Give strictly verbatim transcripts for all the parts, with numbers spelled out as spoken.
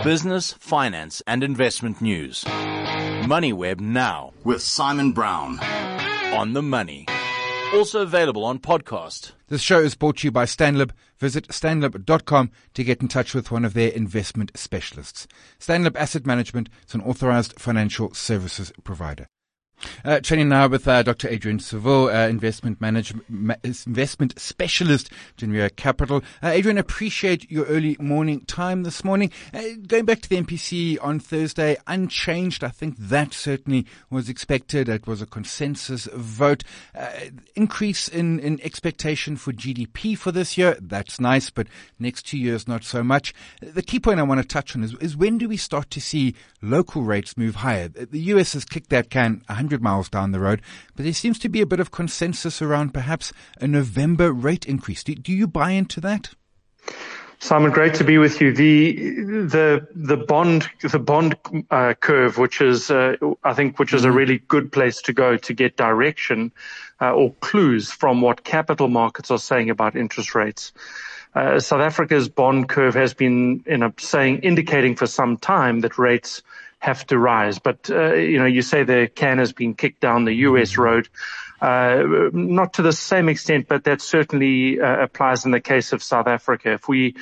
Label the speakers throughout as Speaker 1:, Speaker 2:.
Speaker 1: Business, finance and investment news. MoneyWeb now
Speaker 2: with Simon Brown
Speaker 1: on the money. Also available on podcast.
Speaker 3: This show is brought to you by Stanlib. Visit stanlib dot com to get in touch with one of their investment specialists. Stanlib Asset Management is an authorized financial services provider. Uh, training now with uh, Doctor Adrian Seville, uh, investment management, ma- investment specialist, Geneva Capital. Uh, Adrian, appreciate your early morning time this morning. Uh, going back to the M P C on Thursday, unchanged. I think that certainly was expected. It was a consensus vote. Uh, increase in, in expectation for G D P for this year. That's nice, but next two years, not so much. The key point I want to touch on is, is when do we start to see local rates move higher? The U S has kicked that can one hundred miles down the road, but there seems to be a bit of consensus around perhaps a November rate increase. Do, do you buy into that?
Speaker 4: Simon, great to be with you. The the the bond the bond uh, curve, which is uh, I think which is a really good place to go to get direction uh, or clues from what capital markets are saying about interest rates. Uh, South Africa's bond curve has been, you know, saying indicating for some time that rates have to rise. But, uh, you know, you say the can has been kicked down the U S road, uh, not to the same extent, but that certainly uh, applies in the case of South Africa. If we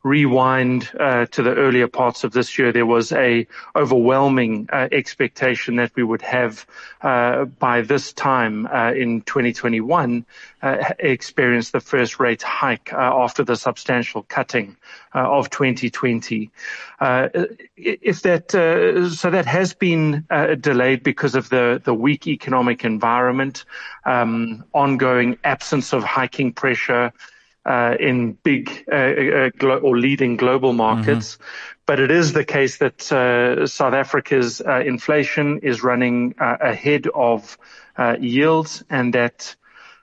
Speaker 4: rewind uh, to the earlier parts of this year, there was a overwhelming uh, expectation that we would have uh, by this time uh, in twenty twenty-one uh, experience the first rate hike uh, after the substantial cutting uh, of twenty twenty. Uh, if that uh, so that has been uh, delayed because of the the weak economic environment, um, ongoing absence of hiking pressure Uh, in big uh, uh, glo- or leading global markets. Mm-hmm. But it is the case that uh, South Africa's uh, inflation is running uh, ahead of uh, yields, and that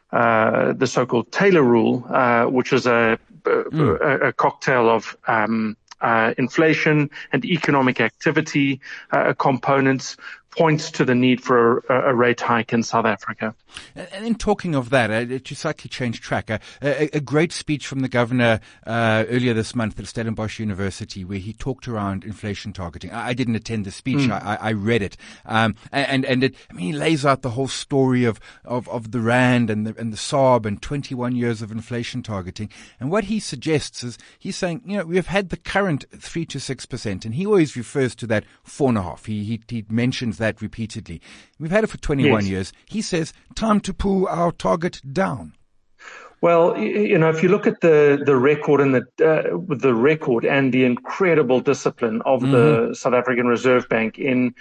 Speaker 4: uh, the so-called Taylor rule, uh, which is a, mm. a, a cocktail of um, uh, inflation and economic activity uh, components, points to the need for a, a rate hike in South Africa.
Speaker 3: And in talking of that, uh, to slightly change track, uh, a, a great speech from the governor uh, earlier this month at Stellenbosch University, where he talked around inflation targeting. I, I didn't attend the speech; mm. I, I read it, um, and and it, I mean, he lays out the whole story of of, of the rand and the and the S A R B and twenty-one years of inflation targeting. And what he suggests is he's saying, you know, we have had the current three to six percent, and he always refers to that four and a half. He he, he mentions that repeatedly. We've had it for twenty-one yes. years. He says, time to pull our target down.
Speaker 4: Well, you know, if you look at the, the record and the uh, the record and the incredible discipline of mm-hmm. the South African Reserve Bank in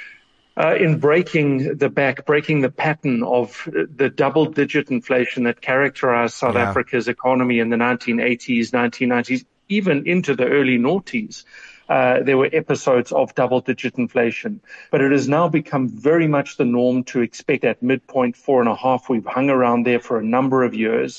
Speaker 4: uh, in breaking the back, breaking the pattern of the double-digit inflation that characterized South yeah. Africa's economy in the nineteen eighties, nineteen nineties, even into the early noughties. Uh, there were episodes of double-digit inflation, but it has now become very much the norm to expect at midpoint four and a half. We've hung around there for a number of years.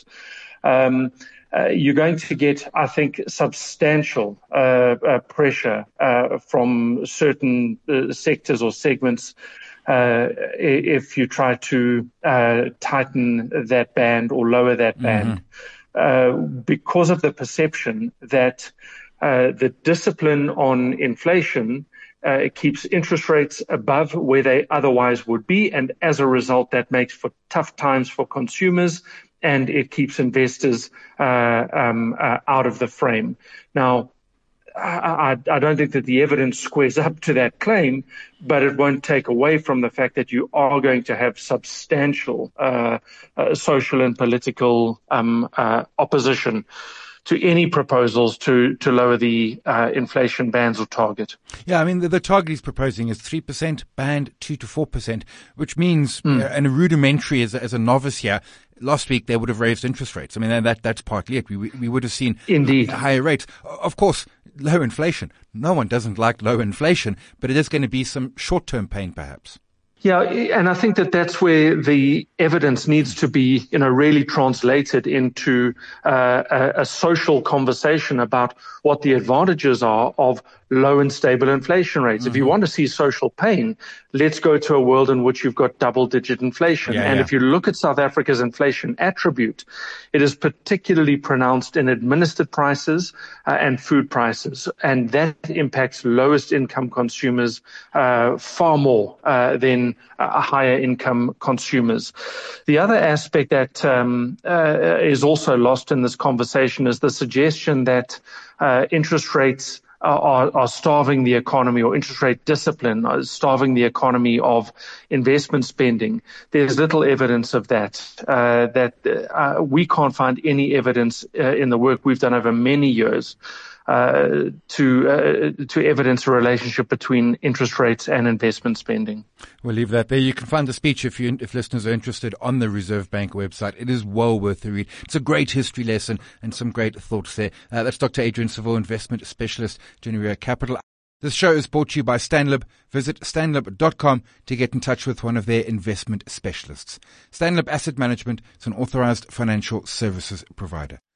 Speaker 4: Um, uh, you're going to get, I think, substantial uh, uh, pressure uh, from certain uh, sectors or segments uh, if you try to uh, tighten that band or lower that band, mm-hmm. uh, because of the perception that Uh, the discipline on inflation uh, it keeps interest rates above where they otherwise would be, and as a result, that makes for tough times for consumers, and it keeps investors uh, um, uh, out of the frame. Now, I, I, I don't think that the evidence squares up to that claim, but it won't take away from the fact that you are going to have substantial uh, uh, social and political um, uh, opposition to any proposals to, to lower the uh, inflation bands or target.
Speaker 3: Yeah, I mean, the, the target he's proposing is three percent, band two to four percent, which means, mm. uh, and a rudimentary as, as a novice here, last week they would have raised interest rates. I mean, that that's partly it. We we would have seen
Speaker 4: Indeed.
Speaker 3: higher rates. Of course, low inflation. No one doesn't like low inflation, but it is going to be some short-term pain perhaps.
Speaker 4: Yeah, and I think that that's where the evidence needs to be, you know, really translated into uh, a, a social conversation about what the advantages are of low and stable inflation rates. Mm-hmm. If you want to see social pain, let's go to a world in which you've got double-digit inflation.
Speaker 3: Yeah,
Speaker 4: and
Speaker 3: yeah.
Speaker 4: if you look at South Africa's inflation attribute, it is particularly pronounced in administered prices uh, and food prices, and that impacts lowest income consumers uh, far more uh, than uh, higher income consumers. The other aspect that um, uh, is also lost in this conversation is the suggestion that uh, interest rates Are, are starving the economy, or interest rate discipline is starving the economy of investment spending. There's little evidence of that. Uh, that uh, we can't find any evidence uh, in the work we've done over many years uh, to uh, to evidence a relationship between interest rates and investment spending.
Speaker 3: We'll leave that there. You can find the speech if you if listeners are interested on the Reserve Bank website. It is well worth the read. It's a great history lesson and some great thoughts there. Uh, that's Doctor Adrian Saville, investment specialist, Genera Capital. This show is brought to you by Stanlib. Visit stanlib dot com to get in touch with one of their investment specialists. Stanlib Asset Management is an authorized financial services provider.